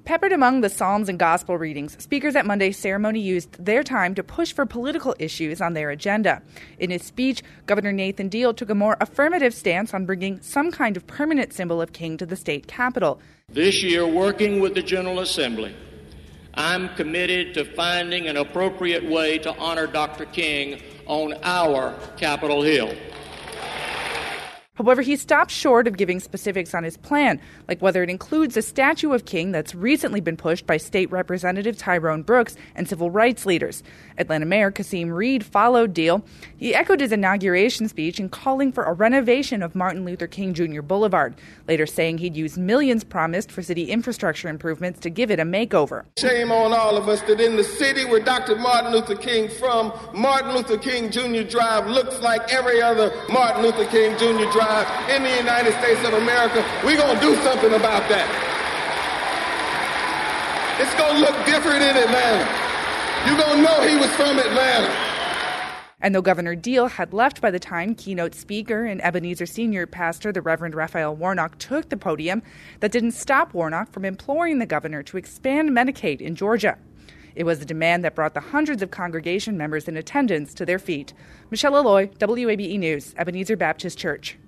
Peppered among the psalms and gospel readings, speakers at Monday's ceremony used their time to push for political issues on their agenda. In his speech, Governor Nathan Deal took a more affirmative stance on bringing some kind of permanent symbol of King to the state capitol. This year, working with the General Assembly, I'm committed to finding an appropriate way to honor Dr. King on our Capitol Hill. However, he stopped short of giving specifics on his plan, like whether it includes a statue of King that's recently been pushed by State Representative Tyrone Brooks and civil rights leaders. Atlanta Mayor Kasim Reed followed Deal. He echoed his inauguration speech in calling for a renovation of Martin Luther King Jr. Boulevard, later saying he'd use millions promised for city infrastructure improvements to give it a makeover. Shame on all of us that in the city where Dr. Martin Luther King from, Martin Luther King Jr. Drive looks like every other Martin Luther King Jr. Drive in the United States of America. We're going to do something about that. It's going to look different in Atlanta. You're going to know he was from Atlanta. And though Governor Deal had left by the time keynote speaker and Ebenezer Senior pastor, the Reverend Raphael Warnock, took the podium, that didn't stop Warnock from imploring the governor to expand Medicaid in Georgia. It was a demand that brought the hundreds of congregation members in attendance to their feet. Michelle Alloy, WABE News, Ebenezer Baptist Church.